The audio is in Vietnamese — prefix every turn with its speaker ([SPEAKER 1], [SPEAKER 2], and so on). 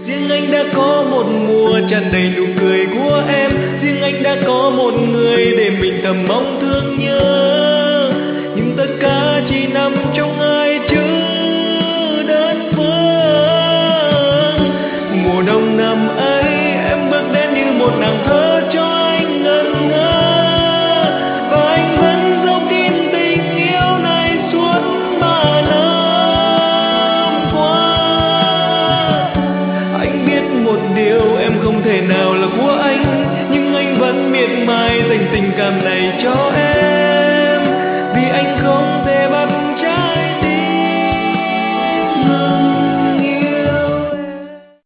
[SPEAKER 1] Riêng anh đã có một mùa tràn đầy nụ cười của em, riêng anh đã có một người để mình thầm mong thương nhớ, nhưng tất cả chỉ nằm trong hai chữ đơn phương. Mùa đông năm ấy em bước đến như một nàng thơ cho anh ngẩn ngơ, và anh vẫn giấu kín tình yêu này suốt 3 năm qua. Anh biết một điều em không thể nào là của anh, nhưng anh vẫn miệt mài dành tình cảm này cho em.